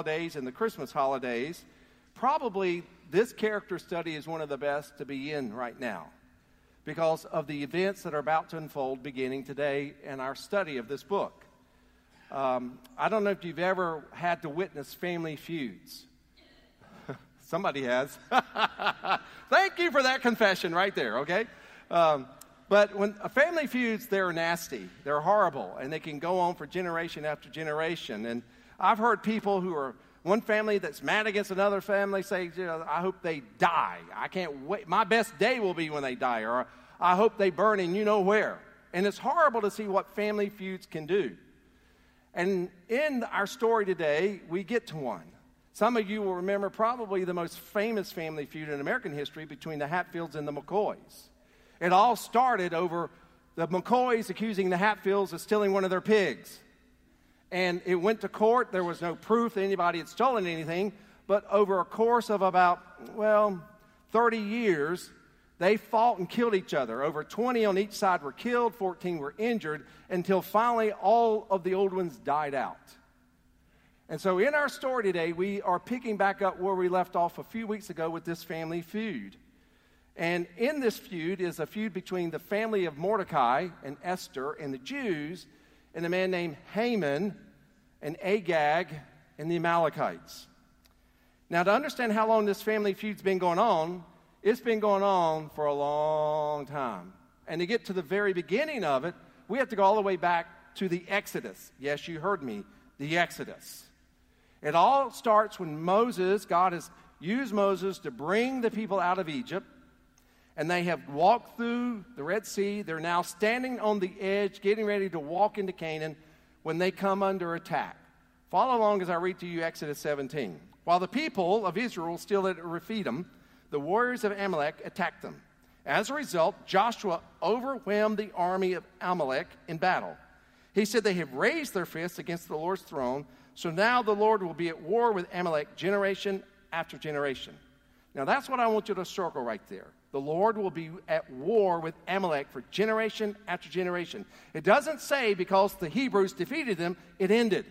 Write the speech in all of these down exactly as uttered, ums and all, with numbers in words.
holidays and the Christmas holidays, probably this character study is one of the best to be in right now because of the events that are about to unfold beginning today in our study of this book. Um, I don't know if you've ever had to witness family feuds. Somebody has. Thank you for that confession right there, okay? Um, but when a family feuds, they're nasty, they're horrible, and they can go on for generation after generation. And I've heard people who are one family that's mad against another family say, you know, I hope they die. I can't wait. My best day will be when they die, or I hope they burn in you know where. And it's horrible to see what family feuds can do. And in our story today, we get to one. Some of you will remember probably the most famous family feud in American history between the Hatfields and the McCoys. It all started over the McCoys accusing the Hatfields of stealing one of their pigs. And it went to court. There was no proof that anybody had stolen anything. But over a course of about, well, thirty years, they fought and killed each other. Over twenty on each side were killed, fourteen were injured, until finally all of the old ones died out. And so in our story today, we are picking back up where we left off a few weeks ago with this family feud. And in this feud is a feud between the family of Mordecai and Esther and the Jews and a man named Haman and Agag and the Amalekites. Now, to understand how long this family feud's been going on, it's been going on for a long time. And to get to the very beginning of it, we have to go all the way back to the Exodus. Yes, you heard me, the Exodus. It all starts when Moses, God has used Moses to bring the people out of Egypt, and they have walked through the Red Sea. They're now standing on the edge, getting ready to walk into Canaan when they come under attack. Follow along as I read to you Exodus seventeen. While the people of Israel still at Rephidim, the warriors of Amalek attacked them. As a result, Joshua overwhelmed the army of Amalek in battle. He said they have raised their fists against the Lord's throne, so now the Lord will be at war with Amalek generation after generation. Now that's what I want you to circle right there. The Lord will be at war with Amalek for generation after generation. It doesn't say because the Hebrews defeated them, it ended.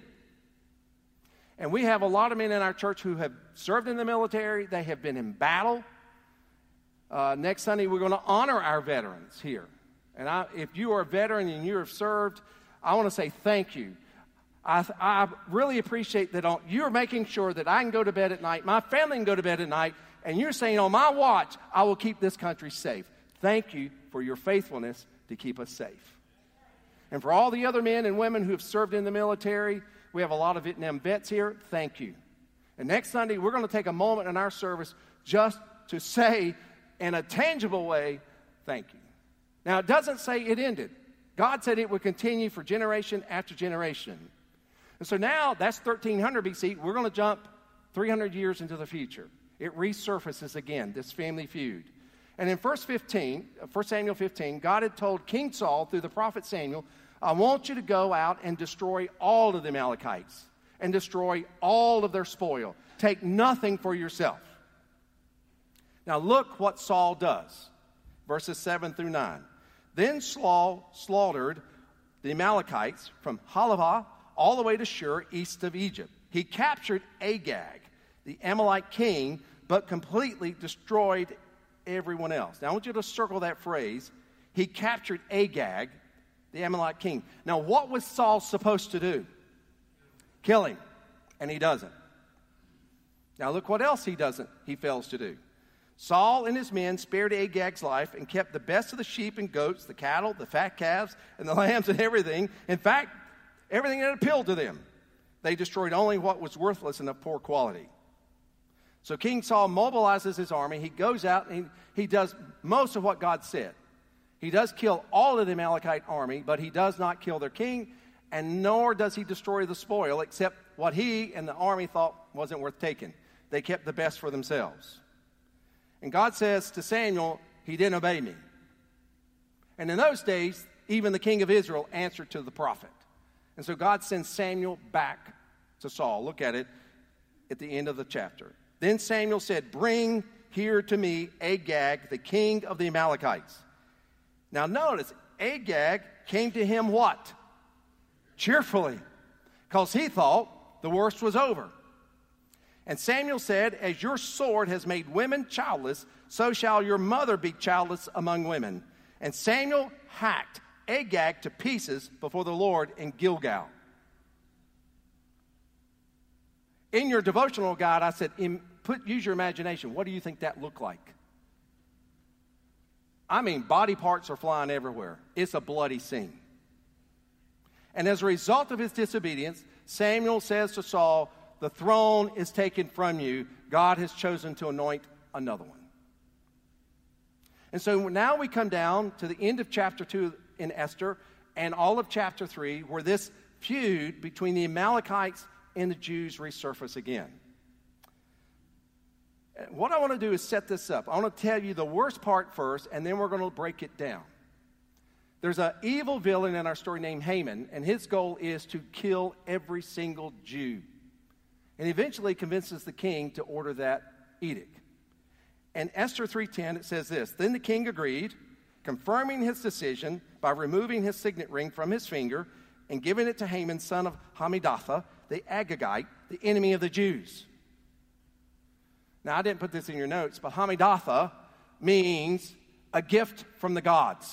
And we have a lot of men in our church who have served in the military. They have been in battle. Uh, next Sunday, we're going to honor our veterans here. And I, if you are a veteran and you have served, I want to say thank you. I, I really appreciate that on, you're making sure that I can go to bed at night, my family can go to bed at night, and you're saying, on my watch, I will keep this country safe. Thank you for your faithfulness to keep us safe. And for all the other men and women who have served in the military, we have a lot of Vietnam vets here. Thank you. And next Sunday, we're going to take a moment in our service just to say, in a tangible way, thank you. Now, it doesn't say it ended. God said it would continue for generation after generation. And so now, that's thirteen hundred B C. We're going to jump three hundred years into the future. It resurfaces again, this family feud. And in First Samuel fifteen, God had told King Saul through the prophet Samuel, I want you to go out and destroy all of the Amalekites and destroy all of their spoil. Take nothing for yourself. Now look what Saul does. Verses seven through nine. Then Saul slaughtered the Amalekites from Halavah all the way to Shur, east of Egypt. He captured Agag, the Amalek king, but completely destroyed everyone else. Now, I want you to circle that phrase. He captured Agag, the Amalek king. Now, what was Saul supposed to do? Kill him. And he doesn't. Now, look what else he doesn't, he fails to do. Saul and his men spared Agag's life and kept the best of the sheep and goats, the cattle, the fat calves, and the lambs and everything. In fact, everything that appealed to them. They destroyed only what was worthless and of poor quality. So King Saul mobilizes his army. He goes out and he, he does most of what God said. He does kill all of the Amalekite army, but he does not kill their king, and nor does he destroy the spoil, except what he and the army thought wasn't worth taking. They kept the best for themselves. And God says to Samuel, he didn't obey me. And in those days, even the king of Israel answered to the prophet. And so God sends Samuel back to Saul. Look at it at the end of the chapter. Then Samuel said, bring here to me Agag, the king of the Amalekites. Now notice, Agag came to him what? Cheerfully. Because he thought the worst was over. And Samuel said, as your sword has made women childless, so shall your mother be childless among women. And Samuel hacked Agag to pieces before the Lord in Gilgal. In your devotional guide, I said, in, put, use your imagination. What do you think that looked like? I mean, body parts are flying everywhere. It's a bloody scene. And as a result of his disobedience, Samuel says to Saul, the throne is taken from you. God has chosen to anoint another one. And so now we come down to the end of chapter two in Esther and all of chapter three, where this feud between the Amalekites and the Jews resurface again. What I want to do is set this up. I want to tell you the worst part first, and then we're going to break it down. There's an evil villain in our story named Haman, and his goal is to kill every single Jew. And eventually convinces the king to order that edict. And Esther three ten, it says this, then the king agreed, confirming his decision by removing his signet ring from his finger and giving it to Haman, son of Hammedatha, the Agagite, the enemy of the Jews. Now, I didn't put this in your notes, but Hammedatha means a gift from the gods.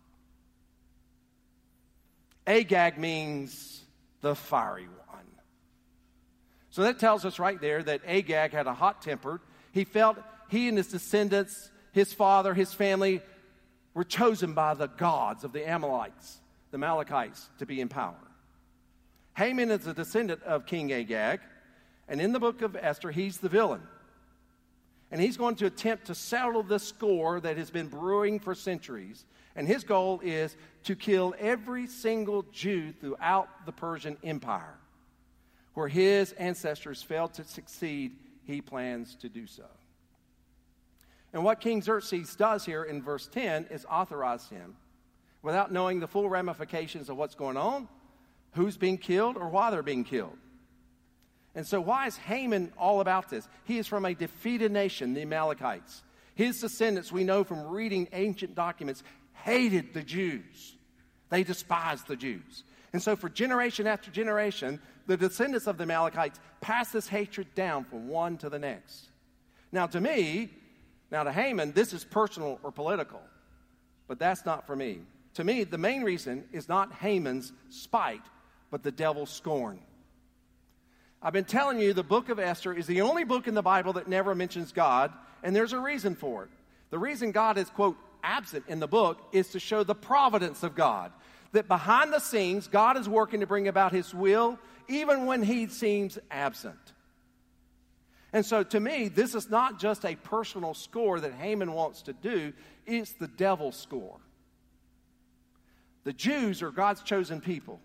Agag means the fiery one. So that tells us right there that Agag had a hot temper. He felt he and his descendants, his father, his family, were chosen by the gods of the Amalekites, the Amalekites, to be in power. Haman is a descendant of King Agag, and in the book of Esther, he's the villain. And he's going to attempt to settle the score that has been brewing for centuries. And his goal is to kill every single Jew throughout the Persian Empire. Where his ancestors failed to succeed, he plans to do so. And what King Xerxes does here in verse ten is authorize him, without knowing the full ramifications of what's going on, who's being killed, or why they're being killed. And so why is Haman all about this? He is from a defeated nation, the Amalekites. His descendants, we know from reading ancient documents, hated the Jews. They despised the Jews. And so for generation after generation, the descendants of the Amalekites pass this hatred down from one to the next. Now to me, now to Haman, this is personal or political. But that's not for me. To me, the main reason is not Haman's spite, but the devil's scorn. I've been telling you the book of Esther is the only book in the Bible that never mentions God, and there's a reason for it. The reason God is, quote, absent in the book is to show the providence of God. That behind the scenes, God is working to bring about his will, even when he seems absent. And so to me, this is not just a personal score that Haman wants to do, it's the devil's score. The Jews are God's chosen people.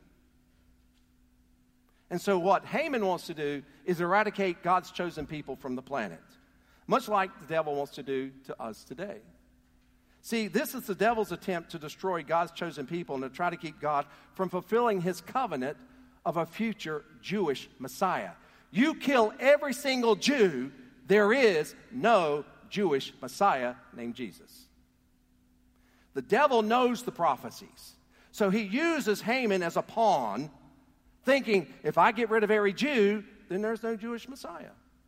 And so what Haman wants to do is eradicate God's chosen people from the planet, much like the devil wants to do to us today. See, this is the devil's attempt to destroy God's chosen people and to try to keep God from fulfilling his covenant of a future Jewish Messiah. You kill every single Jew, there is no Jewish Messiah named Jesus. The devil knows the prophecies, so he uses Haman as a pawn, thinking, if I get rid of every Jew, then there's no Jewish Messiah.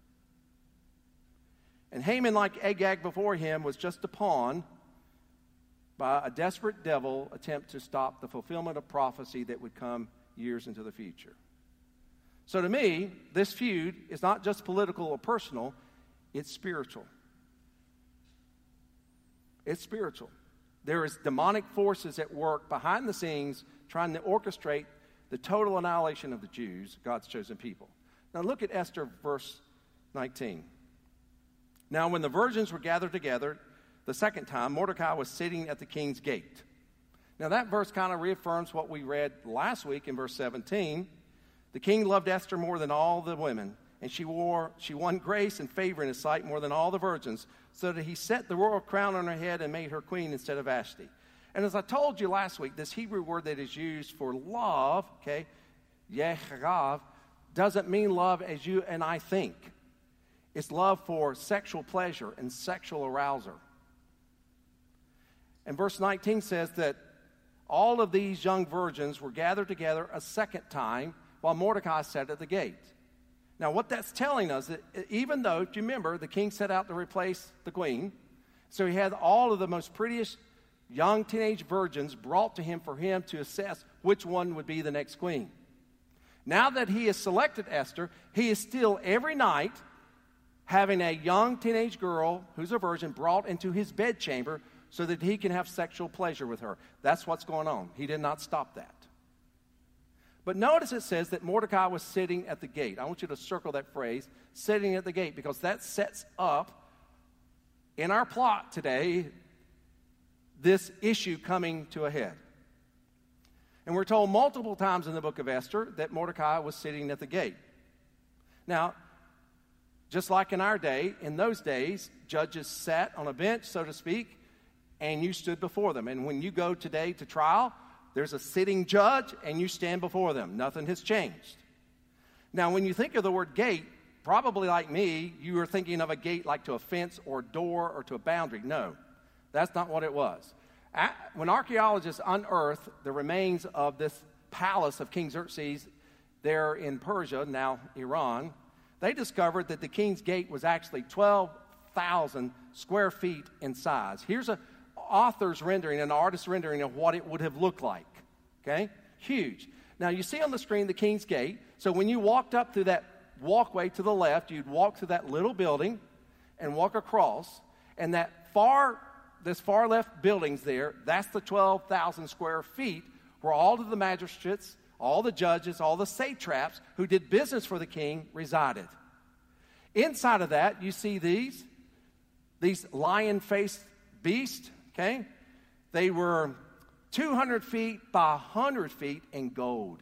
And Haman, like Agag before him, was just a pawn by a desperate devil attempt to stop the fulfillment of prophecy that would come years into the future. So to me, this feud is not just political or personal, it's spiritual. It's spiritual. There is demonic forces at work behind the scenes trying to orchestrate the total annihilation of the Jews, God's chosen people. Now look at Esther verse nineteen. Now when the virgins were gathered together the second time, Mordecai was sitting at the king's gate. Now that verse kind of reaffirms what we read last week in verse seventeen. The king loved Esther more than all the women, and she wore she won grace and favor in his sight more than all the virgins, so that he set the royal crown on her head and made her queen instead of Vashti. And as I told you last week, this Hebrew word that is used for love, okay, yehagav, doesn't mean love as you and I think. It's love for sexual pleasure and sexual arousal. And verse nineteen says that all of these young virgins were gathered together a second time while Mordecai sat at the gate. Now, what that's telling us, that even though, do you remember, the king set out to replace the queen, so he had all of the most prettiest young teenage virgins brought to him for him to assess which one would be the next queen. Now that he has selected Esther, he is still every night having a young teenage girl who's a virgin brought into his bedchamber so that he can have sexual pleasure with her. That's what's going on. He did not stop that. But notice it says that Mordecai was sitting at the gate. I want you to circle that phrase, sitting at the gate, because that sets up in our plot today this issue coming to a head. And we're told multiple times in the book of Esther that Mordecai was sitting at the gate. Now, just like in our day, in those days, judges sat on a bench, so to speak, and you stood before them. And when you go today to trial, there's a sitting judge, and you stand before them. Nothing has changed. Now, when you think of the word gate, probably like me, you were thinking of a gate like to a fence or a door or to a boundary. No, that's not what it was. When archaeologists unearthed the remains of this palace of King Xerxes there in Persia, now Iran, they discovered that the king's gate was actually twelve thousand square feet in size. Here's an author's rendering, an artist's rendering of what it would have looked like. Okay? Huge. Now, you see on the screen the king's gate. So when you walked up through that walkway to the left, you'd walk through that little building and walk across, and that far this far left buildings there, that's the twelve thousand square feet where all of the magistrates, all the judges, all the satraps who did business for the king resided. Inside of that, you see these, these lion-faced beasts, okay? They were two hundred feet by one hundred feet in gold.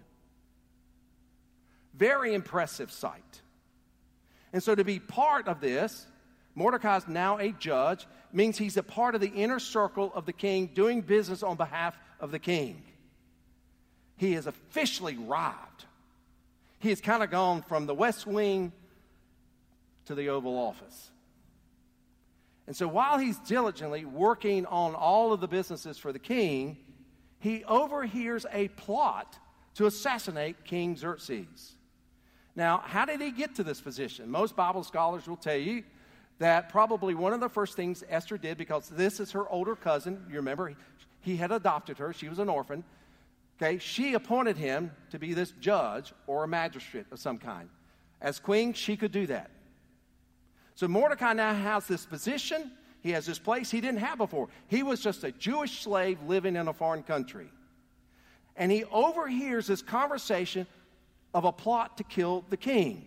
Very impressive sight. And so to be part of this, Mordecai is now a judge, means he's a part of the inner circle of the king doing business on behalf of the king. He has officially arrived. He has kind of gone from the West Wing to the Oval Office. And so while he's diligently working on all of the businesses for the king, he overhears a plot to assassinate King Xerxes. Now, how did he get to this position? Most Bible scholars will tell you that probably one of the first things Esther did, because this is her older cousin, you remember, he had adopted her, she was an orphan, okay, she appointed him to be this judge or a magistrate of some kind. As queen, she could do that. So Mordecai now has this position, he has this place he didn't have before. He was just a Jewish slave living in a foreign country. And he overhears this conversation of a plot to kill the king.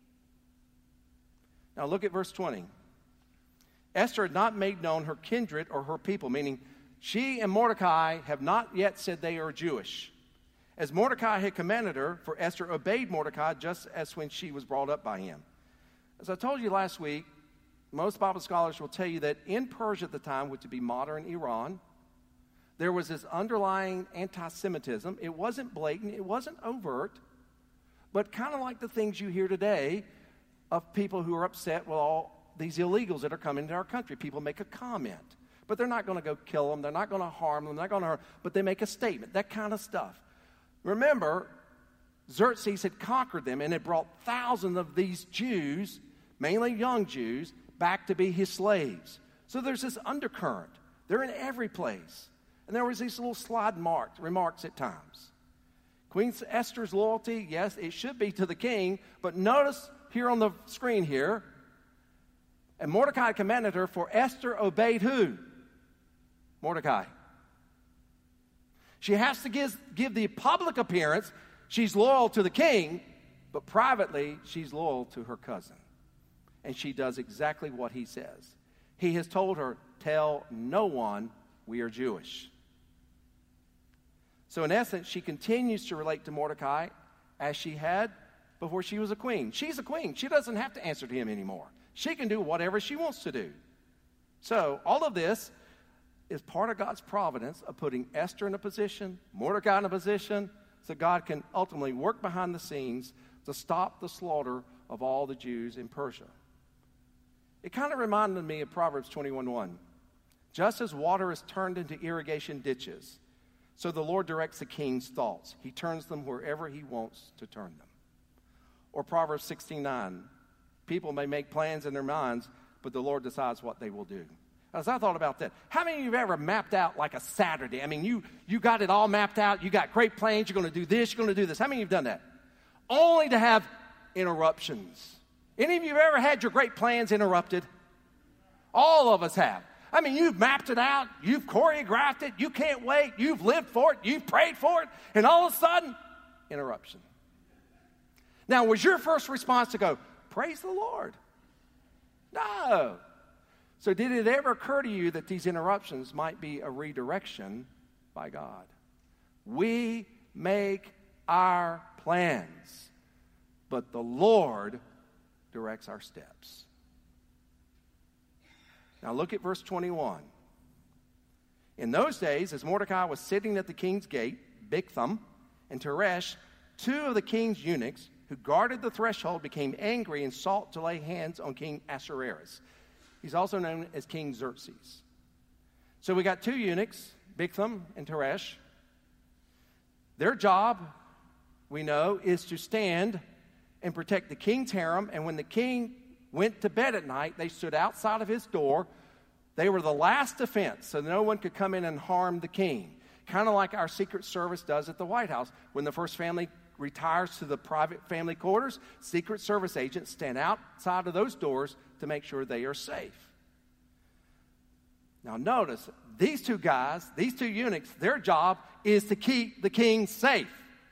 Now look at verse twenty. Esther had not made known her kindred or her people, meaning she and Mordecai have not yet said they are Jewish. As Mordecai had commanded her, for Esther obeyed Mordecai just as when she was brought up by him. As I told you last week, most Bible scholars will tell you that in Persia at the time, which would be modern Iran, there was this underlying anti-Semitism. It wasn't blatant, it wasn't overt, but kind of like the things you hear today of people who are upset with all these illegals that are coming into our country. People make a comment, but they're not going to go kill them. They're not going to harm them. They're not going to hurt, but they make a statement, that kind of stuff. Remember, Xerxes had conquered them and had brought thousands of these Jews, mainly young Jews, back to be his slaves. So there's this undercurrent. They're in every place. And there was these little slide marks, remarks at times. Queen Esther's loyalty, yes, it should be to the king, but notice here on the screen here, and Mordecai commanded her, for Esther obeyed who? Mordecai. She has to give, give the public appearance she's loyal to the king, but privately she's loyal to her cousin. And she does exactly what he says. He has told her, tell no one we are Jewish. So in essence, she continues to relate to Mordecai as she had before she was a queen. She's a queen. She doesn't have to answer to him anymore. She can do whatever she wants to do. So all of this is part of God's providence of putting Esther in a position, Mordecai in a position, so God can ultimately work behind the scenes to stop the slaughter of all the Jews in Persia. It kind of reminded me of Proverbs twenty-one one. Just as water is turned into irrigation ditches, so the Lord directs the king's thoughts. He turns them wherever he wants to turn them. Or Proverbs sixteen nine, people may make plans in their minds, but the Lord decides what they will do. As I thought about that, how many of you have ever mapped out like a Saturday? I mean, you, you got it all mapped out. You got great plans. You're going to do this. You're going to do this. How many of you have done that? Only to have interruptions. Any of you have ever had your great plans interrupted? All of us have. I mean, you've mapped it out. You've choreographed it. You can't wait. You've lived for it. You've prayed for it. And all of a sudden, interruption. Now, was your first response to go, praise the Lord? No. So did it ever occur to you that these interruptions might be a redirection by God? We make our plans, but the Lord directs our steps. Now look at verse twenty-one. In those days, as Mordecai was sitting at the king's gate, Bigtham and Teresh, two of the king's eunuchs who guarded the threshold, became angry and sought to lay hands on King Ahasuerus. He's also known as King Xerxes. So we got two eunuchs, Bigtham and Teresh. Their job, we know, is to stand and protect the king's harem. And when the king went to bed at night, they stood outside of his door. They were the last defense, so no one could come in and harm the king. Kind of like our Secret Service does at the White House. When the first family retires to the private family quarters, Secret Service agents stand outside of those doors to make sure they are safe. Now notice, these two guys, these two eunuchs, their job is to keep the king safe.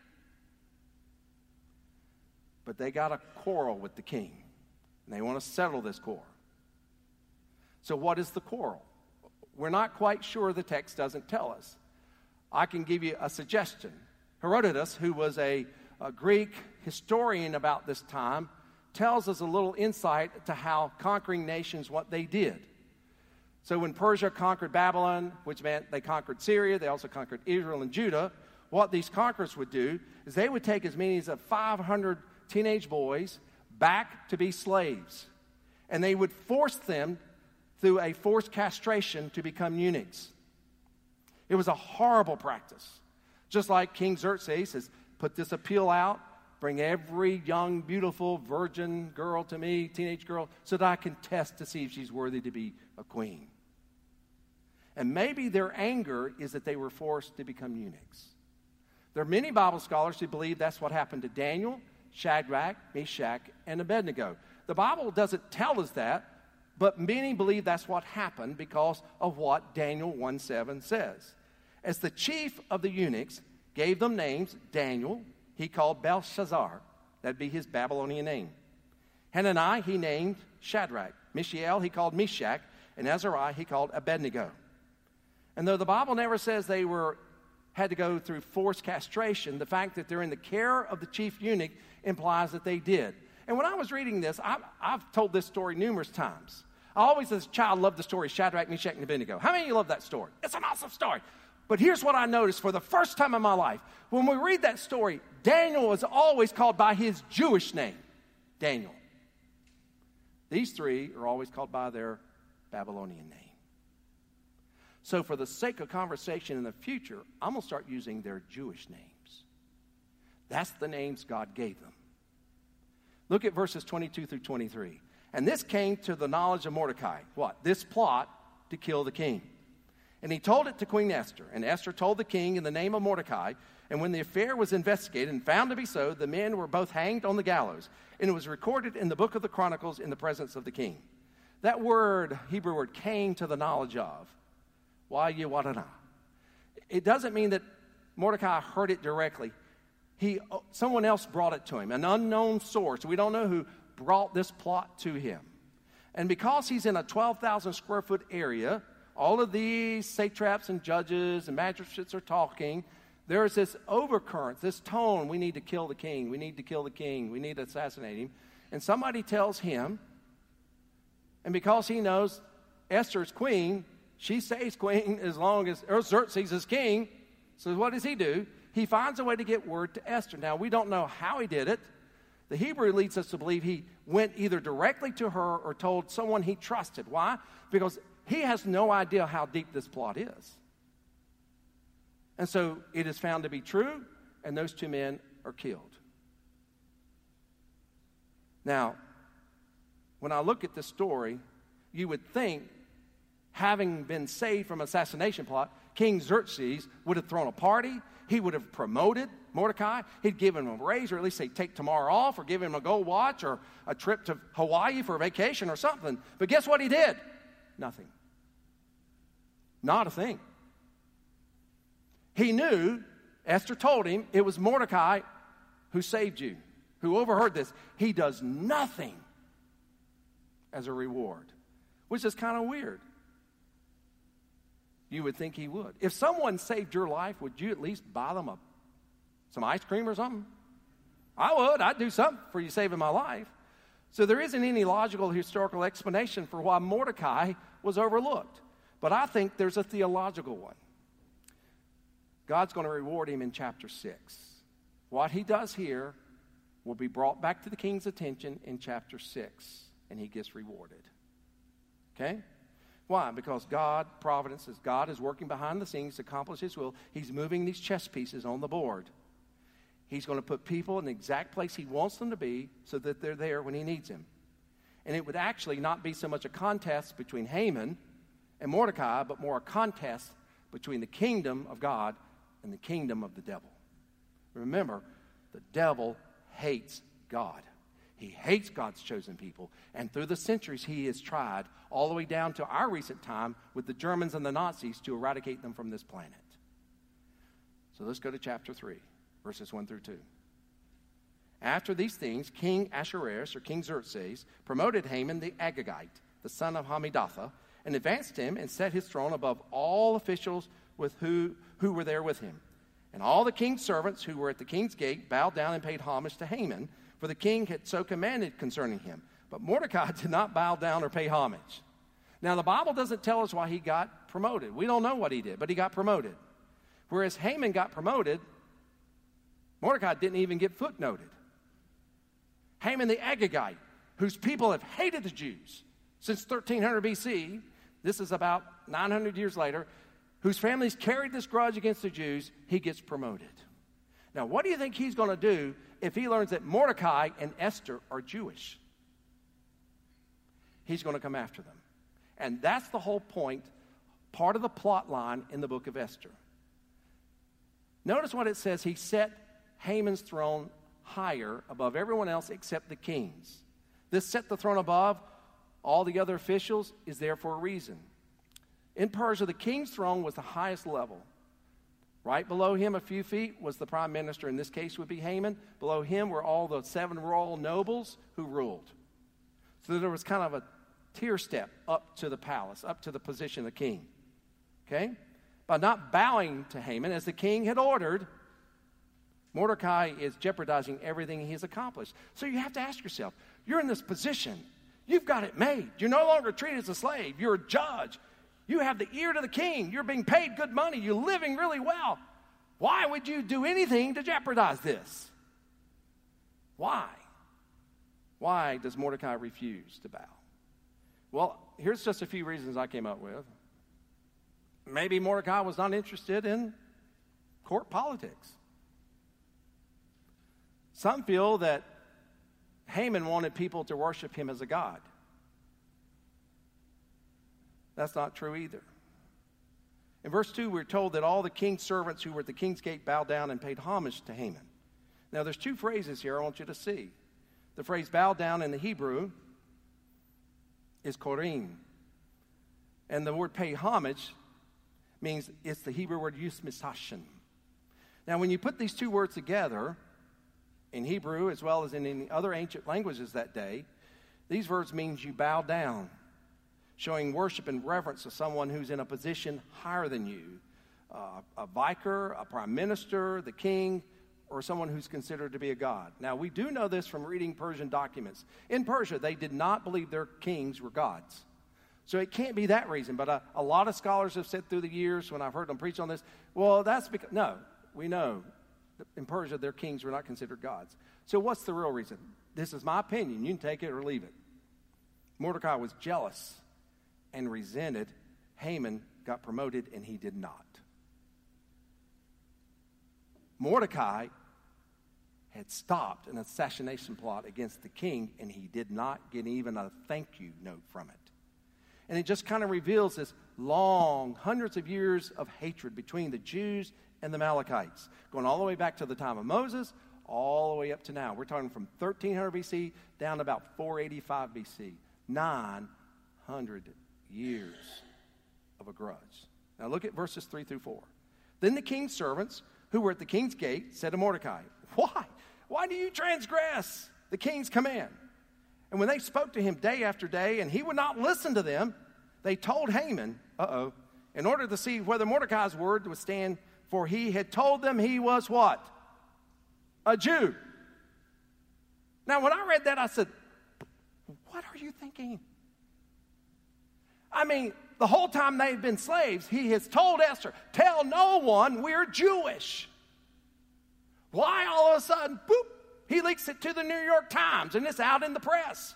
But they got a quarrel with the king, and they want to settle this quarrel. So what is the quarrel? We're not quite sure. The text doesn't tell us. I can give you a suggestion. Herodotus, who was a, a Greek historian about this time, tells us a little insight to how conquering nations, what they did. So when Persia conquered Babylon, which meant they conquered Syria, they also conquered Israel and Judah, what these conquerors would do is they would take as many as five hundred teenage boys back to be slaves. And they would force them through a forced castration to become eunuchs. It was a horrible practice. Just like King Xerxes has put this appeal out, bring every young, beautiful, virgin girl to me, teenage girl, so that I can test to see if she's worthy to be a queen. And maybe their anger is that they were forced to become eunuchs. There are many Bible scholars who believe that's what happened to Daniel, Shadrach, Meshach, and Abednego. The Bible doesn't tell us that, but many believe that's what happened because of what Daniel one seven says. As the chief of the eunuchs gave them names, Daniel, he called Belshazzar. That'd be his Babylonian name. Hananiah, he named Shadrach. Mishael, he called Meshach. And Azariah, he called Abednego. And though the Bible never says they were had to go through forced castration, the fact that they're in the care of the chief eunuch implies that they did. And when I was reading this, I, I've told this story numerous times. I always, as a child, loved the story Shadrach, Meshach, and Abednego. How many of you love that story? It's an awesome story. But here's what I noticed for the first time in my life. When we read that story, Daniel is always called by his Jewish name, Daniel. These three are always called by their Babylonian name. So for the sake of conversation in the future, I'm going to start using their Jewish names. That's the names God gave them. Look at verses twenty-two through twenty-three. And this came to the knowledge of Mordecai. What? This plot to kill the king. And he told it to Queen Esther. And Esther told the king in the name of Mordecai. And when the affair was investigated and found to be so, the men were both hanged on the gallows. And it was recorded in the book of the Chronicles in the presence of the king. That word, Hebrew word, came to the knowledge of. Why you want to? It doesn't mean that Mordecai heard it directly. He, someone else brought it to him, an unknown source. We don't know who brought this plot to him. And because he's in a twelve thousand square foot area, all of these satraps and judges and magistrates are talking. There's this overcurrent, this tone, we need to kill the king, we need to kill the king, we need to assassinate him. And somebody tells him, and because he knows Esther's queen, she stays queen as long as Xerxes is king. So what does he do? He finds a way to get word to Esther. Now, we don't know how he did it. The Hebrew leads us to believe he went either directly to her or told someone he trusted. Why? Because he has no idea how deep this plot is. And so it is found to be true, and those two men are killed. Now, when I look at this story, you would think, having been saved from an assassination plot, King Xerxes would have thrown a party. He would have promoted Mordecai. He'd given him a raise, or at least say take tomorrow off, or give him a gold watch, or a trip to Hawaii for a vacation or something. But guess what he did? Nothing. Not a thing. He knew, Esther told him, it was Mordecai who saved you, who overheard this. He does nothing as a reward, which is kind of weird. You would think he would. If someone saved your life, would you at least buy them a, some ice cream or something? I would. I'd do something for you saving my life. So there isn't any logical historical explanation for why Mordecai was overlooked. But I think there's a theological one. God's going to reward him in chapter six. What he does here will be brought back to the king's attention in chapter six, and he gets rewarded. Okay? Why? Because God, providence, as God is working behind the scenes to accomplish his will, he's moving these chess pieces on the board. He's going to put people in the exact place he wants them to be so that they're there when he needs them. And it would actually not be so much a contest between Haman and Mordecai, but more a contest between the kingdom of God and the kingdom of the devil. Remember, the devil hates God. He hates God's chosen people. And through the centuries, he has tried, all the way down to our recent time, with the Germans and the Nazis, to eradicate them from this planet. So let's go to chapter three, verses one through two. After these things, King Ahasuerus, or King Xerxes, promoted Haman the Agagite, the son of Hammedatha, and advanced him and set his throne above all officials with who, who were there with him. And all the king's servants who were at the king's gate bowed down and paid homage to Haman, for the king had so commanded concerning him. But Mordecai did not bow down or pay homage. Now, the Bible doesn't tell us why he got promoted. We don't know what he did, but he got promoted. Whereas Haman got promoted, Mordecai didn't even get footnoted. Haman the Agagite, whose people have hated the Jews since thirteen hundred B C, this is about nine hundred years later, whose families carried this grudge against the Jews, he gets promoted. Now, what do you think he's going to do if he learns that Mordecai and Esther are Jewish? He's going to come after them. And that's the whole point, part of the plot line in the book of Esther. Notice what it says. He set Haman's throne higher above everyone else except the king's. This set the throne above all the other officials is there for a reason. In Persia, the king's throne was the highest level. Right below him, a few feet, was the prime minister. In this case, would be Haman. Below him were all the seven royal nobles who ruled. So there was kind of a tier step up to the palace, up to the position of the king. Okay? By not bowing to Haman, as the king had ordered, Mordecai is jeopardizing everything he has accomplished. So you have to ask yourself, you're in this position. You've got it made. You're no longer treated as a slave. You're a judge. You have the ear to the king. You're being paid good money. You're living really well. Why would you do anything to jeopardize this? Why? Why does Mordecai refuse to bow? Well, here's just a few reasons I came up with. Maybe Mordecai was not interested in court politics. Some feel that Haman wanted people to worship him as a god. That's not true either. In verse two, we're told that all the king's servants who were at the king's gate bowed down and paid homage to Haman. Now, there's two phrases here I want you to see. The phrase bow down in the Hebrew is korim. And the word pay homage means it's the Hebrew word yusmisashin. Now, when you put these two words together, in Hebrew as well as in any other ancient languages that day, these words means you bow down, showing worship and reverence to someone who's in a position higher than you, uh, a vicar, a prime minister, the king, or someone who's considered to be a god. Now, we do know this from reading Persian documents. In Persia, they did not believe their kings were gods. So it can't be that reason, but a, a lot of scholars have said through the years when I've heard them preach on this, well, that's because, no, we know that in Persia, their kings were not considered gods. So what's the real reason? This is my opinion. You can take it or leave it. Mordecai was jealous and resented. Haman got promoted and he did not. Mordecai had stopped an assassination plot against the king, and he did not get even a thank you note from it. And it just kind of reveals this long, hundreds of years of hatred between the Jews and the Amalekites, going all the way back to the time of Moses, all the way up to now. We're talking from thirteen hundred B C down to about four eighty-five B C. nine hundred years of a grudge. Now look at verses three through four. Then the king's servants, who were at the king's gate, said to Mordecai, Why? Why do you transgress the king's command? And when they spoke to him day after day, and he would not listen to them, they told Haman, uh-oh, in order to see whether Mordecai's word would stand, for he had told them he was what? A Jew. Now, when I read that, I said, what are you thinking? I mean, the whole time they've been slaves, he has told Esther, tell no one we're Jewish. Why all of a sudden, boop, he leaks it to the New York Times and it's out in the press?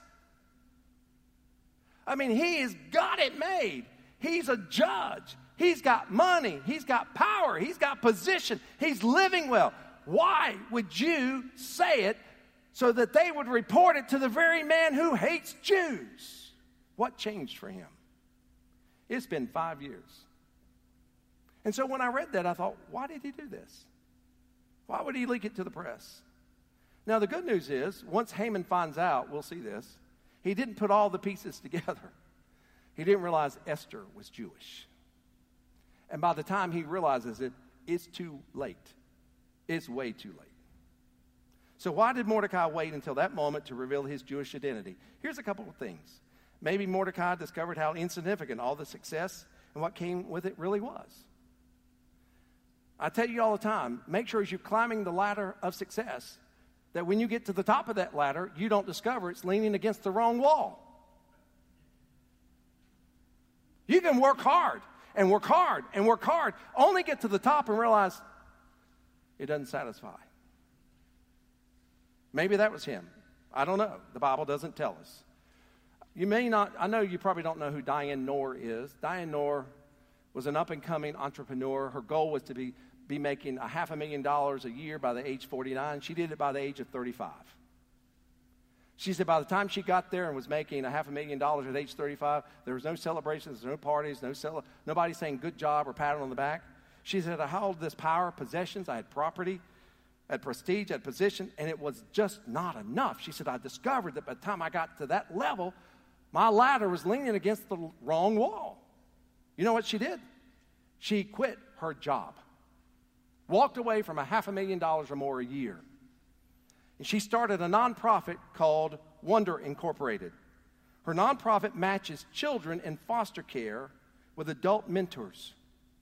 I mean, he has got it made. He's a judge. He's got money. He's got power. He's got position. He's living well. Why would you say it so that they would report it to the very man who hates Jews? What changed for him? It's been five years. And so when I read that, I thought, why did he do this? Why would he leak it to the press? Now, the good news is, once Haman finds out, we'll see this, he didn't put all the pieces together. He didn't realize Esther was Jewish. And by the time he realizes it, it's too late. It's way too late. So why did Mordecai wait until that moment to reveal his Jewish identity? Here's a couple of things. Maybe Mordecai discovered how insignificant all the success and what came with it really was. I tell you all the time, make sure as you're climbing the ladder of success, that when you get to the top of that ladder, you don't discover it's leaning against the wrong wall. You can work hard and work hard and work hard, only get to the top and realize it doesn't satisfy. Maybe that was him. I don't know. The Bible doesn't tell us. You may not, I know you probably don't know who Diane Noor is. Diane Noor was an up-and-coming entrepreneur. Her goal was to be, be making a half a million dollars a year by the age forty-nine. She did it by the age of thirty-five. She said by the time she got there and was making a half a million dollars at age thirty-five, there was no celebrations, no parties, no cele- nobody saying good job or pat on the back. She said, I held this power, possessions, I had property, I had prestige, I had position, and it was just not enough. She said, I discovered that by the time I got to that level, my ladder was leaning against the wrong wall. You know what she did? She quit her job, walked away from a half a million dollars or more a year. And she started a nonprofit called Wonder Incorporated. Her nonprofit matches children in foster care with adult mentors.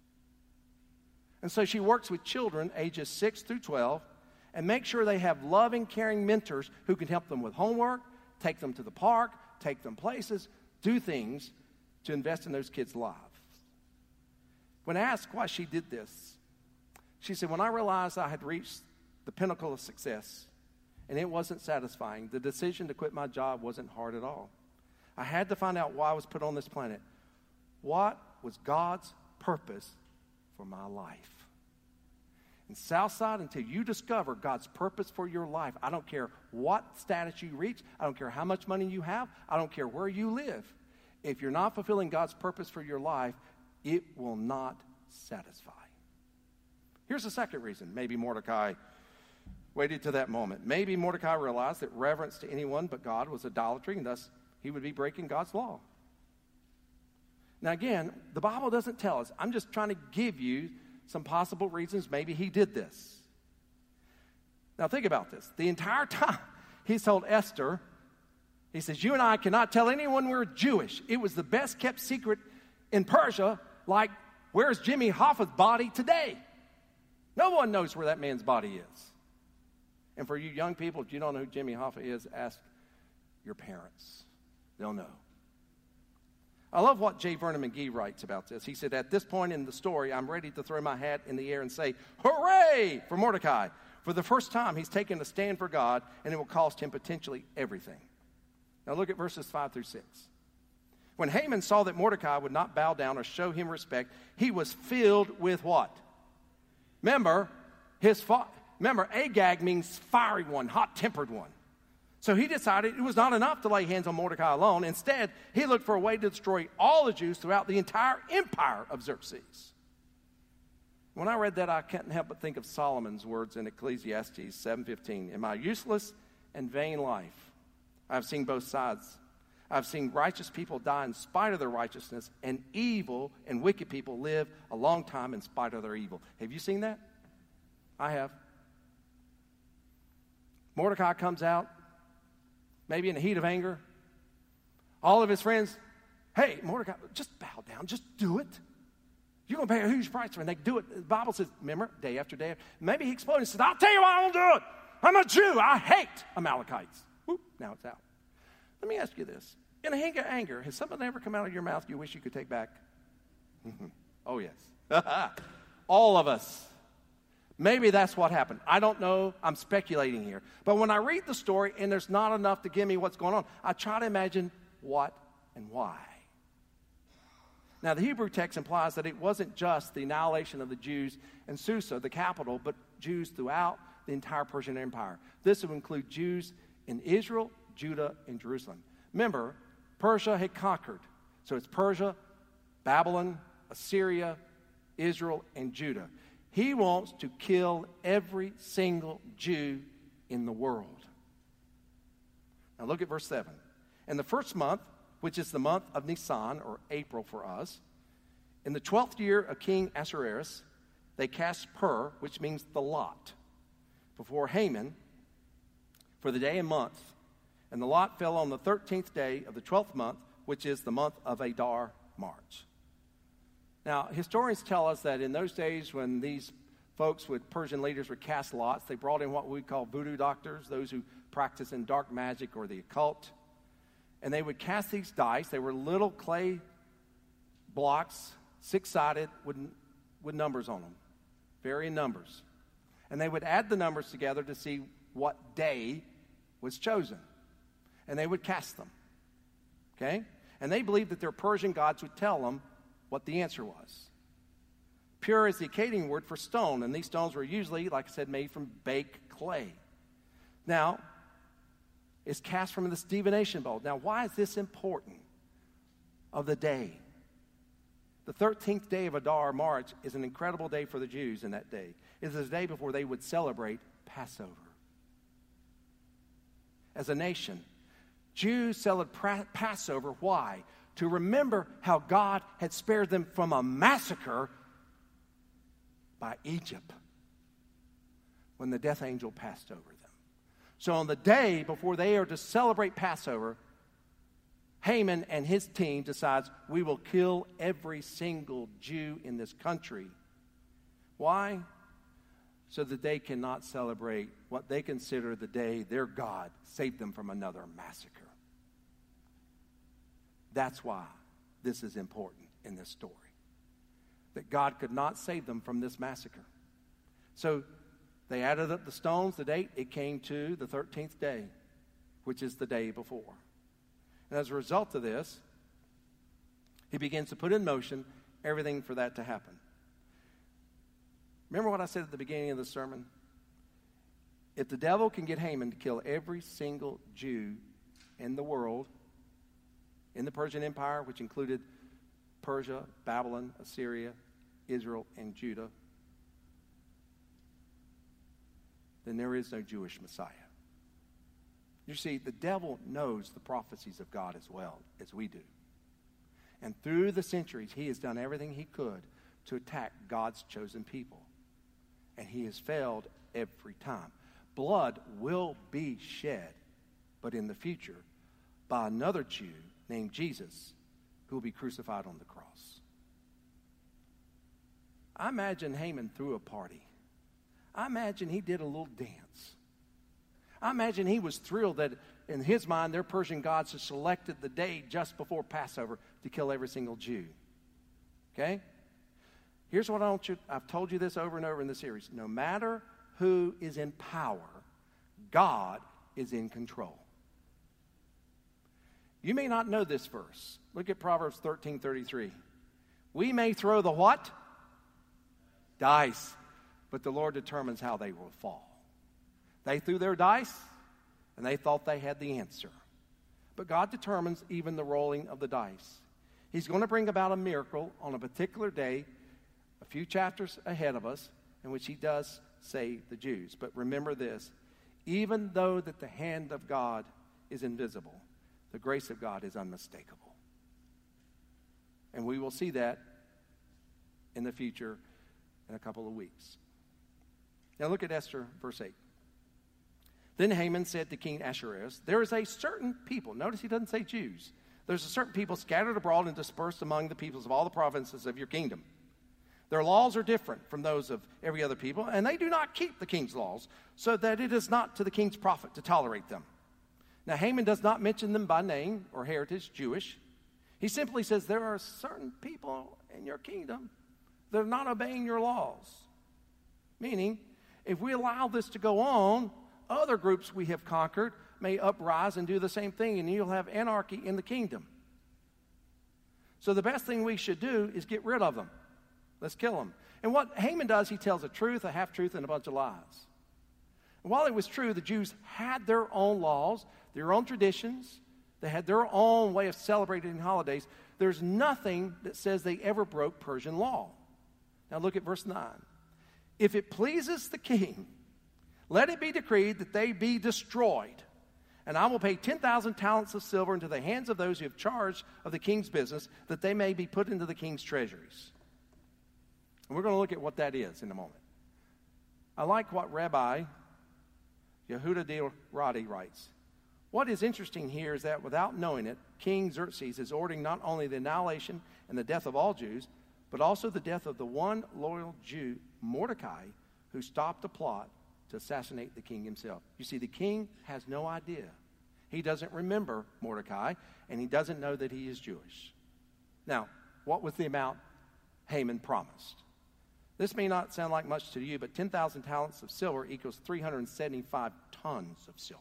And so she works with children ages six through twelve and makes sure they have loving, caring mentors who can help them with homework, take them to the park, take them places, do things to invest in those kids' lives. When asked why she did this, she said, when I realized I had reached the pinnacle of success and it wasn't satisfying, the decision to quit my job wasn't hard at all. I had to find out why I was put on this planet. What was God's purpose for my life? In Southside, until you discover God's purpose for your life, I don't care what status you reach, I don't care how much money you have, I don't care where you live. If you're not fulfilling God's purpose for your life, it will not satisfy. Here's the second reason maybe Mordecai waited to that moment. Maybe Mordecai realized that reverence to anyone but God was idolatry, and thus he would be breaking God's law. Now again, the Bible doesn't tell us. I'm just trying to give you some possible reasons maybe he did this. Now think about this. The entire time he's told Esther, he says, you and I cannot tell anyone we're Jewish. It was the best kept secret in Persia, like where's Jimmy Hoffa's body today? No one knows where that man's body is. And for you young people, if you don't know who Jimmy Hoffa is, ask your parents. They'll know. I love what J. Vernon McGee writes about this. He said, at this point in the story, I'm ready to throw my hat in the air and say, hooray for Mordecai. For the first time, he's taken a stand for God, and it will cost him potentially everything. Now look at verses five through six. When Haman saw that Mordecai would not bow down or show him respect, he was filled with what? Remember, his fa- Remember, Agag means fiery one, hot-tempered one. So he decided it was not enough to lay hands on Mordecai alone. Instead, he looked for a way to destroy all the Jews throughout the entire empire of Xerxes. When I read that, I can't help but think of Solomon's words in Ecclesiastes seven fifteen. In my useless and vain life, I've seen both sides. I've seen righteous people die in spite of their righteousness, and evil and wicked people live a long time in spite of their evil. Have you seen that? I have. Mordecai comes out, maybe in the heat of anger. All of his friends, hey, Mordecai, just bow down. Just do it. You're going to pay a huge price for it. And they do it. The Bible says, remember, day after day. Maybe he exploded and said, I'll tell you why I won't do it. I'm a Jew. I hate Amalekites. Whoop, now it's out. Let me ask you this. In a anger, anger, has something ever come out of your mouth you wish you could take back? Oh, yes. All of us. Maybe that's what happened. I don't know. I'm speculating here. But when I read the story and there's not enough to give me what's going on, I try to imagine what and why. Now, the Hebrew text implies that it wasn't just the annihilation of the Jews in Susa, the capital, but Jews throughout the entire Persian Empire. This would include Jews in Israel, Judah, and Jerusalem. Remember, Persia had conquered. So it's Persia, Babylon, Assyria, Israel, and Judah. He wants to kill every single Jew in the world. Now look at verse seven. In the first month, which is the month of Nisan, or April for us, in the twelfth year of King Ahasuerus, they cast Pur, which means the lot, before Haman for the day and month. And the lot fell on the thirteenth day of the twelfth month, which is the month of Adar, March. Now, historians tell us that in those days when these folks with Persian leaders would cast lots, they brought in what we call voodoo doctors, those who practice in dark magic or the occult. And they would cast these dice. They were little clay blocks, six-sided, with, with numbers on them, varying numbers. And they would add the numbers together to see what day was chosen. And they would cast them. Okay? And they believed that their Persian gods would tell them what the answer was. Pur is the Akkadian word for stone, and these stones were usually, like I said, made from baked clay. Now, it's cast from this divination bowl. Now, why is this important of the day? The thirteenth day of Adar, March, is an incredible day for the Jews in that day. It is the day before they would celebrate Passover. As a nation, Jews celebrate Passover. Why? To remember how God had spared them from a massacre by Egypt when the death angel passed over them. So on the day before they are to celebrate Passover, Haman and his team decides, we will kill every single Jew in this country. Why? So that they cannot celebrate what they consider the day their God saved them from another massacre. That's why this is important in this story. That God could not save them from this massacre. So they added up the stones, the date, it came to the thirteenth day, which is the day before. And as a result of this, he begins to put in motion everything for that to happen. Remember what I said at the beginning of the sermon? If the devil can get Haman to kill every single Jew in the world, in the Persian Empire, which included Persia, Babylon, Assyria, Israel, and Judah, then there is no Jewish Messiah. You see, the devil knows the prophecies of God as well as we do. And through the centuries, he has done everything he could to attack God's chosen people. And he has failed every time. Blood will be shed, but in the future, by another Jew named Jesus, who will be crucified on the cross. I imagine Haman threw a party. I imagine he did a little dance. I imagine he was thrilled that in his mind, their Persian gods had selected the day just before Passover to kill every single Jew. Okay? Here's what I want you, I've told you this over and over in the series. No matter who is in power, God is in control. You may not know this verse. Look at Proverbs thirteen thirty-three. We may throw the what? Dice. but the Lord determines how they will fall. They threw their dice, and they thought they had the answer. But God determines even the rolling of the dice. He's going to bring about a miracle on a particular day, a few chapters ahead of us, in which he does save the Jews. But remember this, even though that the hand of God is invisible, the grace of God is unmistakable. And we will see that in the future in a couple of weeks. Now look at Esther, verse eight. Then Haman said to King Ahasuerus, there is a certain people, notice he doesn't say Jews, there's a certain people scattered abroad and dispersed among the peoples of all the provinces of your kingdom. Their laws are different from those of every other people, and they do not keep the king's laws, so that it is not to the king's profit to tolerate them. Now Haman does not mention them by name or heritage, Jewish. He simply says there are certain people in your kingdom that are not obeying your laws. Meaning, if we allow this to go on, other groups we have conquered may uprise and do the same thing, and you'll have anarchy in the kingdom. So the best thing we should do is get rid of them. Let's kill them. And what Haman does, he tells a truth, a half-truth, and a bunch of lies. And while it was true, the Jews had their own laws, their own traditions. They had their own way of celebrating holidays. There's nothing that says they ever broke Persian law. Now look at verse nine. If it pleases the king, let it be decreed that they be destroyed. And I will pay ten thousand talents of silver into the hands of those who have charge of the king's business, that they may be put into the king's treasuries. And we're going to look at what that is in a moment. I like what Rabbi Yehuda de Radi writes. What is interesting here is that without knowing it, King Xerxes is ordering not only the annihilation and the death of all Jews, but also the death of the one loyal Jew, Mordecai, who stopped a plot to assassinate the king himself. You see, the king has no idea. He doesn't remember Mordecai, and he doesn't know that he is Jewish. Now, what was the amount Haman promised? This may not sound like much to you, but ten thousand talents of silver equals three hundred seventy-five tons of silver.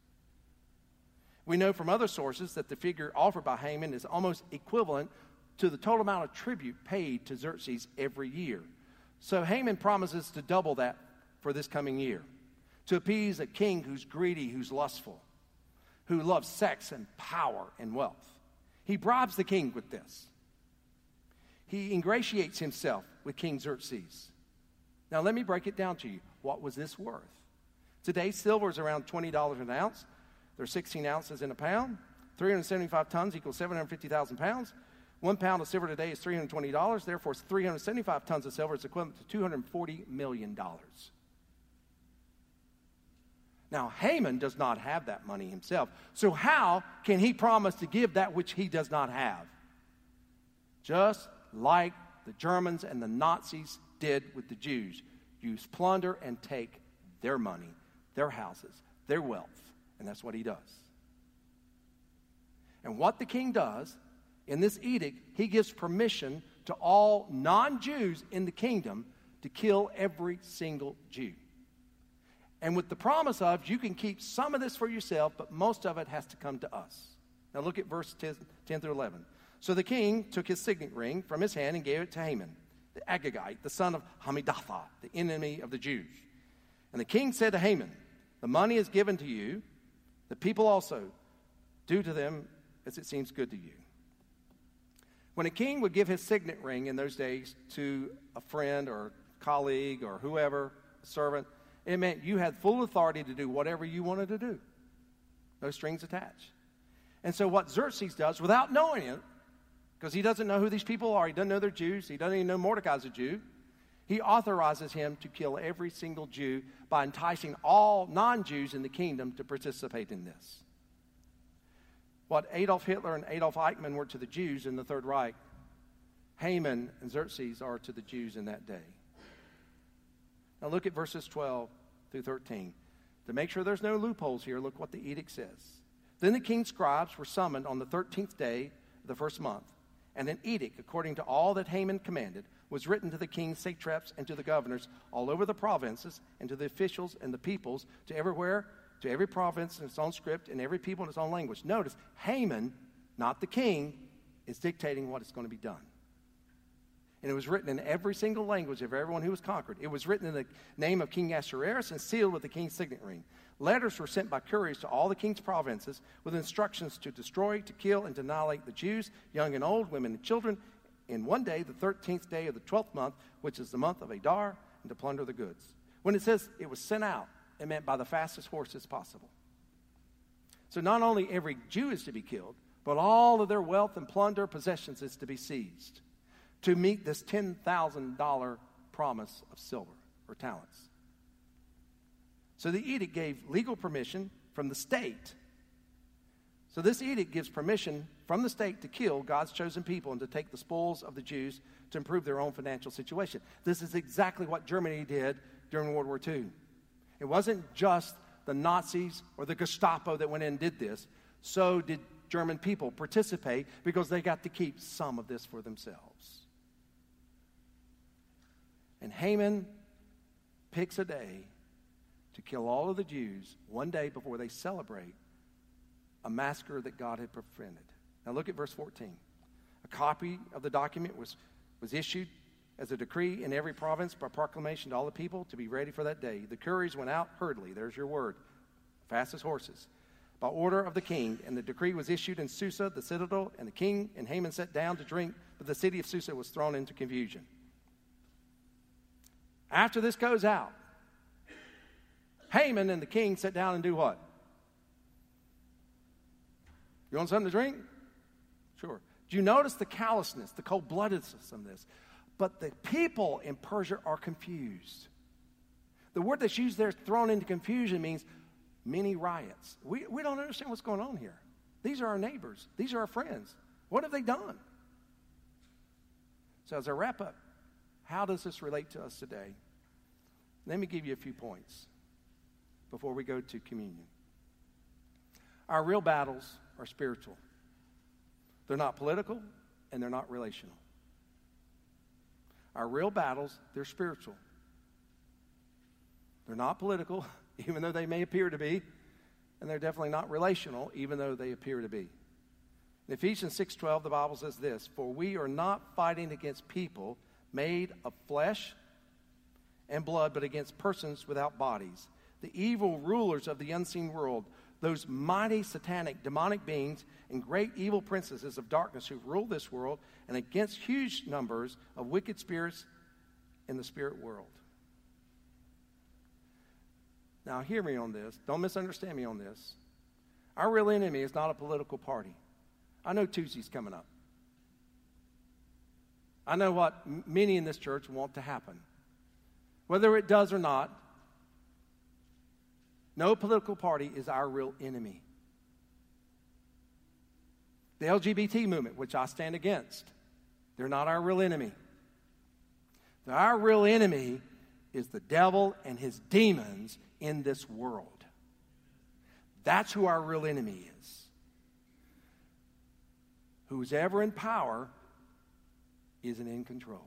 We know from other sources that the figure offered by Haman is almost equivalent to the total amount of tribute paid to Xerxes every year. So Haman promises to double that for this coming year, to appease a king who's greedy, who's lustful, who loves sex and power and wealth. He bribes the king with this. He ingratiates himself with King Xerxes. Now let me break it down to you. What was this worth? Today, silver is around twenty dollars an ounce. There's sixteen ounces in a pound. three hundred seventy-five tons equals seven hundred fifty thousand pounds. One pound of silver today is three hundred twenty dollars. Therefore, three hundred seventy-five tons of silver is equivalent to two hundred forty million dollars. Now, Haman does not have that money himself. So how can he promise to give that which he does not have? Just like the Germans and the Nazis did with the Jews. Use plunder and take their money, their houses, their wealth. And that's what he does. And what the king does, in this edict, he gives permission to all non-Jews in the kingdom to kill every single Jew. And with the promise of, you can keep some of this for yourself, but most of it has to come to us. Now look at verse ten through eleven. So the king took his signet ring from his hand and gave it to Haman, the Agagite, the son of Hammedatha, the enemy of the Jews. And the king said to Haman, the money is given to you, the people also do to them as it seems good to you. When a king would give his signet ring in those days to a friend or colleague or whoever, a servant, it meant you had full authority to do whatever you wanted to do. No strings attached. And so what Xerxes does, without knowing it, because he doesn't know who these people are, he doesn't know they're Jews, he doesn't even know Mordecai's a Jew, he authorizes him to kill every single Jew by enticing all non-Jews in the kingdom to participate in this. What Adolf Hitler and Adolf Eichmann were to the Jews in the Third Reich, Haman and Xerxes are to the Jews in that day. Now look at verses twelve through thirteen. To make sure there's no loopholes here, look what the edict says. Then the king's scribes were summoned on the thirteenth day of the first month, and an edict, according to all that Haman commanded, was written to the king's satraps and to the governors all over the provinces, and to the officials and the peoples, to everywhere, to every province in its own script, and every people in its own language. Notice, Haman, not the king, is dictating what is going to be done. and it was written in every single language of everyone who was conquered. It was written in the name of King Ahasuerus and sealed with the king's signet ring. Letters were sent by couriers to all the king's provinces with instructions to destroy, to kill, and to annihilate the Jews, young and old, women and children, in one day, the thirteenth day of the twelfth month, which is the month of Adar, and to plunder the goods. When it says it was sent out, it meant by the fastest horses possible. So not only every Jew is to be killed, but all of their wealth and plunder, possessions is to be seized to meet this ten thousand dollars promise of silver or talents. So the edict gave legal permission from the state. So this edict gives permission from the state to kill God's chosen people and to take the spoils of the Jews to improve their own financial situation. This is exactly what Germany did during World War Two. It wasn't just the Nazis or the Gestapo that went in and did this. So did German people participate because they got to keep some of this for themselves. And Haman picks a day to kill all of the Jews one day before they celebrate a massacre that God had prevented. Now look at verse fourteen. A copy of the document was, was issued as a decree in every province by proclamation to all the people to be ready for that day. The couriers went out hurriedly, there's your word, fast as horses, by order of the king, and the decree was issued in Susa, the citadel, and the king and Haman sat down to drink, but the city of Susa was thrown into confusion. After this goes out, Haman and the king sit down and do what? You want something to drink? Sure. Do you notice the callousness, the cold-bloodedness of this? But the people in Persia are confused. The word that's used there, thrown into confusion, means many riots. We, we don't understand what's going on here. These are our neighbors. These are our friends. What have they done? So as I wrap up, how does this relate to us today? Let me give you a few points before we go to communion. Our real battles are spiritual. They're not political, and they're not relational. Our real battles, they're spiritual. They're not political, even though they may appear to be, and they're definitely not relational, even though they appear to be. In Ephesians six twelve, the Bible says this, "For we are not fighting against people made of flesh and blood, but against persons without bodies, the evil rulers of the unseen world, those mighty satanic demonic beings and great evil princesses of darkness who rule this world, and against huge numbers of wicked spirits in the spirit world." Now hear me on this. Don't misunderstand me on this. Our real enemy is not a political party. I know Tuesday's coming up. I know what m- many in this church want to happen. Whether it does or not, no political party is our real enemy. The L G B T movement, which I stand against, they're not our real enemy. Our real enemy is the devil and his demons in this world. That's who our real enemy is. Who's ever in power isn't in control.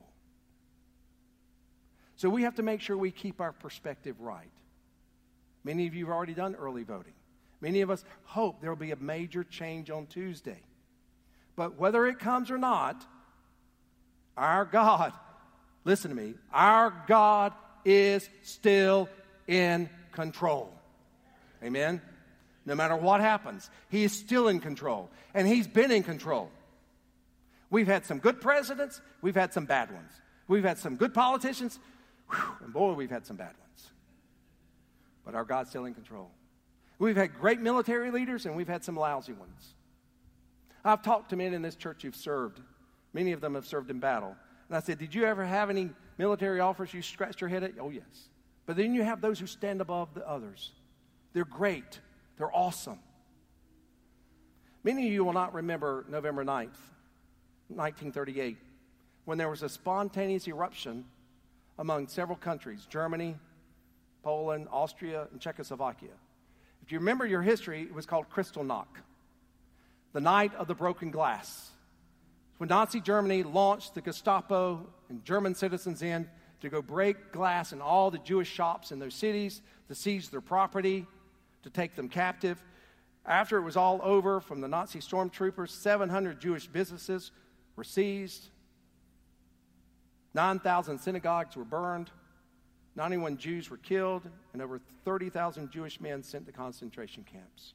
So we have to make sure we keep our perspective right. Many of you have already done early voting. Many of us hope there will be a major change on Tuesday. But whether it comes or not, our God, listen to me, our God is still in control. Amen? No matter what happens, he is still in control. And he's been in control. We've had some good presidents. We've had some bad ones. We've had some good politicians. Whew, and boy, we've had some bad ones. But our God's still in control. We've had great military leaders, and we've had some lousy ones. I've talked to men in this church who've served. Many of them have served in battle. And I said, did you ever have any military officers you scratched your head at? Oh, yes. But then you have those who stand above the others. They're great. They're awesome. Many of you will not remember November ninth, nineteen thirty-eight, when there was a spontaneous eruption among several countries, Germany, Poland, Austria, and Czechoslovakia. If you remember your history, it was called Kristallnacht, the night of the broken glass. When Nazi Germany launched the Gestapo and German citizens in to go break glass in all the Jewish shops in those cities, to seize their property, to take them captive. After it was all over from the Nazi stormtroopers, seven hundred Jewish businesses were seized. nine thousand synagogues were burned, ninety-one Jews were killed, and over thirty thousand Jewish men sent to concentration camps.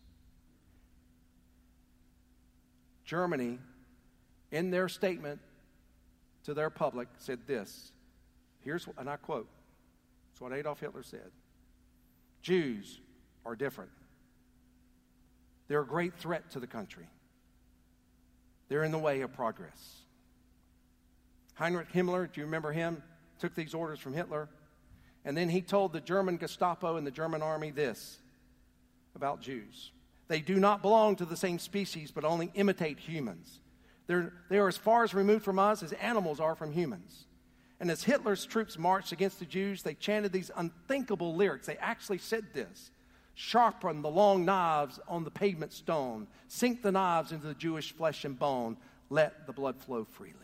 Germany, in their statement to their public, said this. Here's, and I quote, it's what Adolf Hitler said. Jews are different. They're a great threat to the country. They're in the way of progress. Heinrich Himmler, do you remember him? Took these orders from Hitler. And then he told the German Gestapo and the German army this about Jews. They do not belong to the same species, but only imitate humans. They're, they are as far as removed from us as animals are from humans. And as Hitler's troops marched against the Jews, they chanted these unthinkable lyrics. They actually said this. Sharpen the long knives on the pavement stone. Sink the knives into the Jewish flesh and bone. Let the blood flow freely.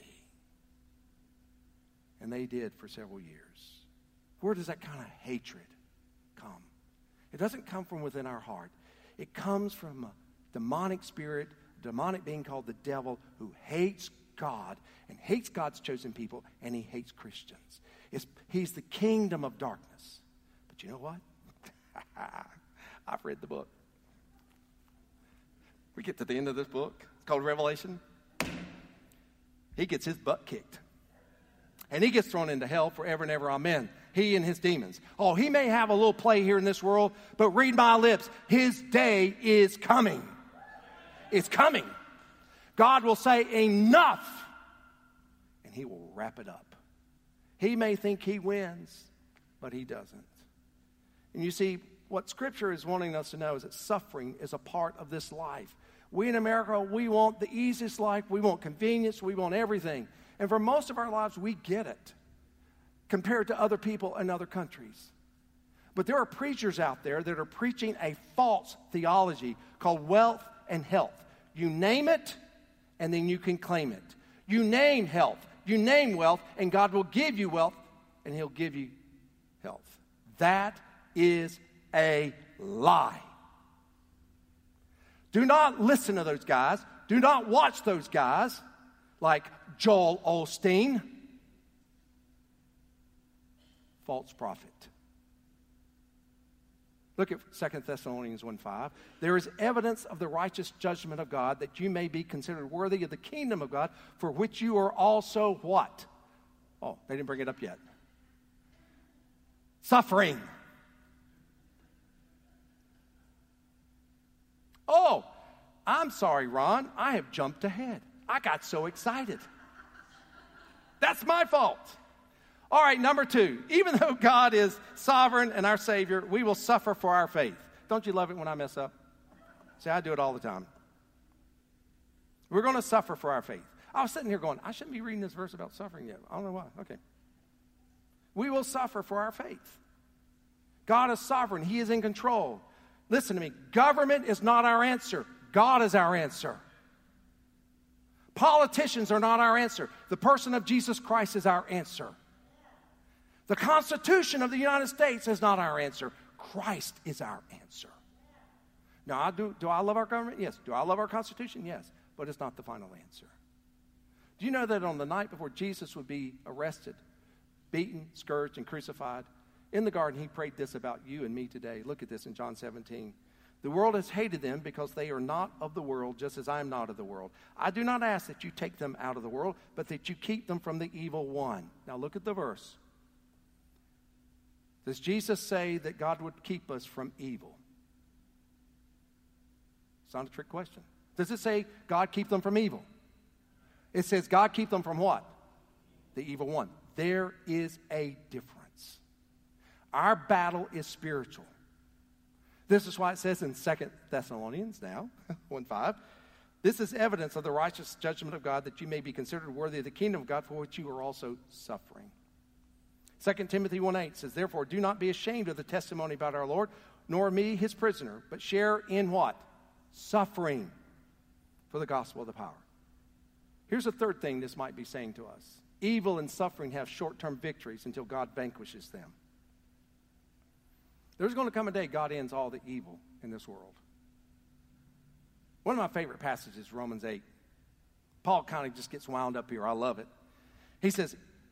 And they did for several years. Where does that kind of hatred come? It doesn't come from within our heart. It comes from a demonic spirit, a demonic being called the devil, who hates God and hates God's chosen people, and he hates Christians. It's, he's the kingdom of darkness. But you know what? I've read the book. We get to the end of this book. It's called Revelation. He gets his butt kicked. And he gets thrown into hell forever and ever. Amen. He and his demons. Oh, he may have a little play here in this world, but read my lips. His day is coming. It's coming. God will say enough, and he will wrap it up. He may think he wins, but he doesn't. And you see, what Scripture is wanting us to know is that suffering is a part of this life. We in America, we want the easiest life. We want convenience. We want everything. And for most of our lives, we get it compared to other people in other countries. But there are preachers out there that are preaching a false theology called wealth and health. You name it, and then you can claim it. You name health, you name wealth, and God will give you wealth, and he'll give you health. That is a lie. Do not listen to those guys. Do not watch those guys like Joel Osteen. False prophet. Look at Second Thessalonians one five. There is evidence of the righteous judgment of God, that you may be considered worthy of the kingdom of God, for which you are also what? Oh, they didn't bring it up yet. Suffering. Oh, I'm sorry, Ron. I have jumped ahead. I got so excited. That's my fault. All right, number two. Even though God is sovereign and our Savior, we will suffer for our faith. Don't you love it when I mess up? See, I do it all the time. We're going to suffer for our faith. I was sitting here going, I shouldn't be reading this verse about suffering yet. I don't know why. Okay. We will suffer for our faith. God is sovereign. He is in control. Listen to me. Government is not our answer. God is our answer. Politicians are not our answer. The person of Jesus Christ is our answer. The Constitution of the United States is not our answer. Christ is our answer. Now, I do, do I love our government? Yes. Do I love our Constitution? Yes. But it's not the final answer. Do you know that on the night before Jesus would be arrested, beaten, scourged, and crucified, in the garden he prayed this about you and me today. Look at this in John seventeen. The world has hated them because they are not of the world, just as I am not of the world. I do not ask that you take them out of the world, but that you keep them from the evil one. Now look at the verse. Does Jesus say that God would keep us from evil? It's not a trick question. Does it say God keep them from evil? It says God keep them from what? The evil one. There is a difference. Our battle is spiritual. This is why it says in Second Thessalonians now, one five, this is evidence of the righteous judgment of God, that you may be considered worthy of the kingdom of God, for which you are also suffering. Second Timothy one eight says, therefore, do not be ashamed of the testimony about our Lord, nor me, his prisoner, but share in what? Suffering for the gospel of the power. Here's a third thing this might be saying to us. Evil and suffering have short-term victories until God vanquishes them. There's going to come a day God ends all the evil in this world. One of my favorite passages is Romans eight. Paul kind of just gets wound up here. I love it. He says,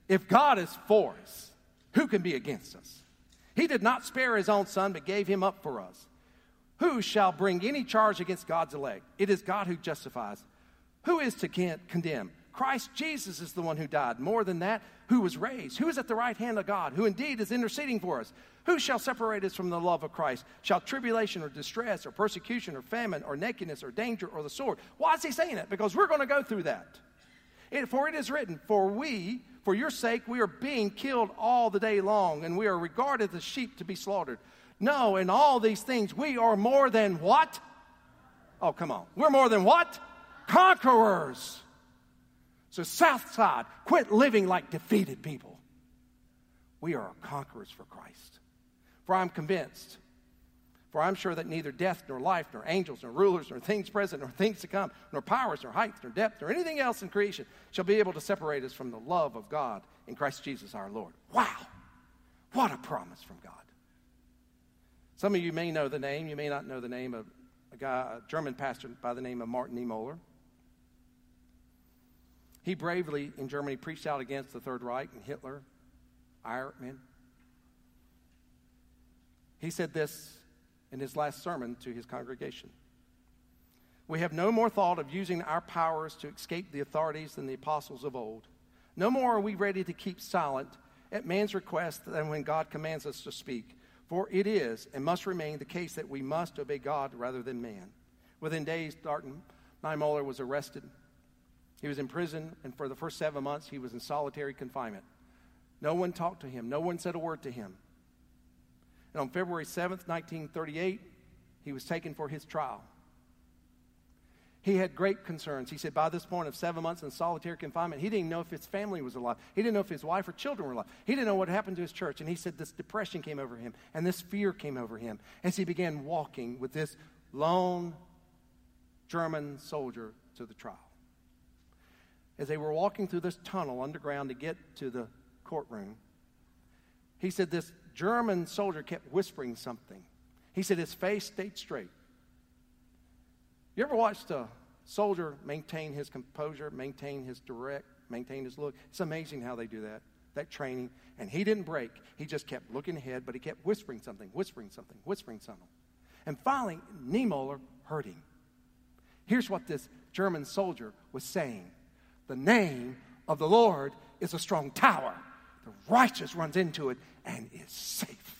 If God is for us, who can be against us? He did not spare his own son, but gave him up for us. Who shall bring any charge against God's elect? It is God who justifies. Who is to condemn? Christ Jesus is the one who died. More than that, who was raised, who is at the right hand of God, who indeed is interceding for us. Who shall separate us from the love of Christ? Shall tribulation or distress or persecution or famine or nakedness or danger or the sword? Why is he saying it? Because we're going to go through that. It, for it is written, for we, for your sake, we are being killed all the day long, and we are regarded as sheep to be slaughtered. No, in all these things, we are more than what? Oh, come on. We're more than what? Conquerors. So Southside, quit living like defeated people. We are conquerors for Christ. For I'm convinced, for I'm sure that neither death, nor life, nor angels, nor rulers, nor things present, nor things to come, nor powers, nor height, nor depth, nor anything else in creation shall be able to separate us from the love of God in Christ Jesus our Lord. Wow. What a promise from God. Some of you may know the name. You may not know the name of a guy, a German pastor by the name of Martin Niemöller. He bravely, in Germany, preached out against the Third Reich and Hitler, Ireland. He said this in his last sermon to his congregation. We have no more thought of using our powers to escape the authorities than the apostles of old. No more are we ready to keep silent at man's request than when God commands us to speak. For it is and must remain the case that we must obey God rather than man. Within days, Martin Niemöller was arrested. He was in prison, and for the first seven months, he was in solitary confinement. No one talked to him. No one said a word to him. And on February seventh, nineteen thirty-eight, he was taken for his trial. He had great concerns. He said by this point of seven months in solitary confinement, he didn't know if his family was alive. He didn't know if his wife or children were alive. He didn't know what happened to his church. And he said this depression came over him, and this fear came over him as he began walking with this lone German soldier to the trial. As they were walking through this tunnel underground to get to the courtroom, he said this German soldier kept whispering something. He said his face stayed straight. You ever watched a soldier maintain his composure, maintain his direct, maintain his look? It's amazing how they do that, that training. And he didn't break. He just kept looking ahead, but he kept whispering something, whispering something, whispering something. And finally, Niemöller heard him. Here's what this German soldier was saying. The name of the Lord is a strong tower. The righteous runs into it and is safe.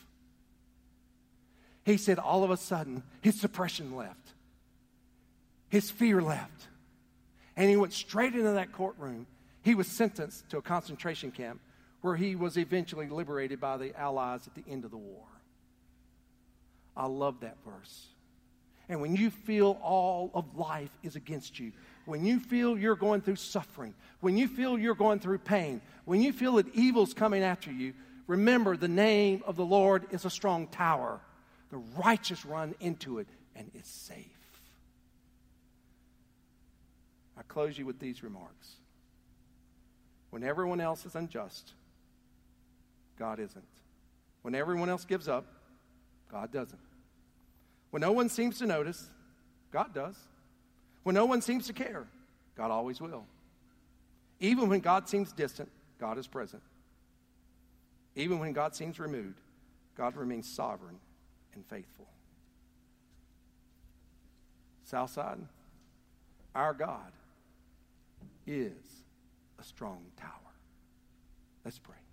He said all of a sudden, his depression left. His fear left. And he went straight into that courtroom. He was sentenced to a concentration camp where he was eventually liberated by the Allies at the end of the war. I love that verse. And when you feel all of life is against you, when you feel you're going through suffering, when you feel you're going through pain, when you feel that evil's coming after you, remember the name of the Lord is a strong tower. The righteous run into it and is safe. I close you with these remarks. When everyone else is unjust, God isn't. When everyone else gives up, God doesn't. When no one seems to notice, God does. When no one seems to care, God always will. Even when God seems distant, God is present. Even when God seems removed, God remains sovereign and faithful. Southside, our God is a strong tower. Let's pray.